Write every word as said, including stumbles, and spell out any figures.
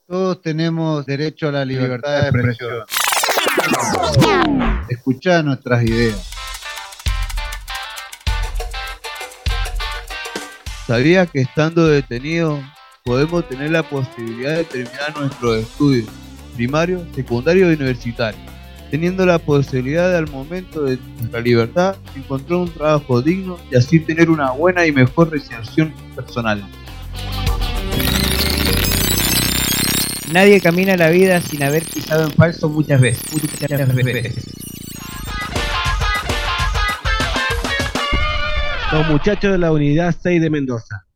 Todos tenemos derecho a la libertad de expresión. Escuchá nuestras ideas. ¿Sabías que estando detenidos podemos tener la posibilidad de terminar nuestros estudios primarios, secundarios y universitarios, teniendo la posibilidad de, al momento de nuestra libertad, encontrar un trabajo digno y así tener una buena y mejor realización personal? Nadie camina la vida sin haber pisado en falso muchas veces. Muchas veces. Los muchachos de la Unidad seis de Mendoza.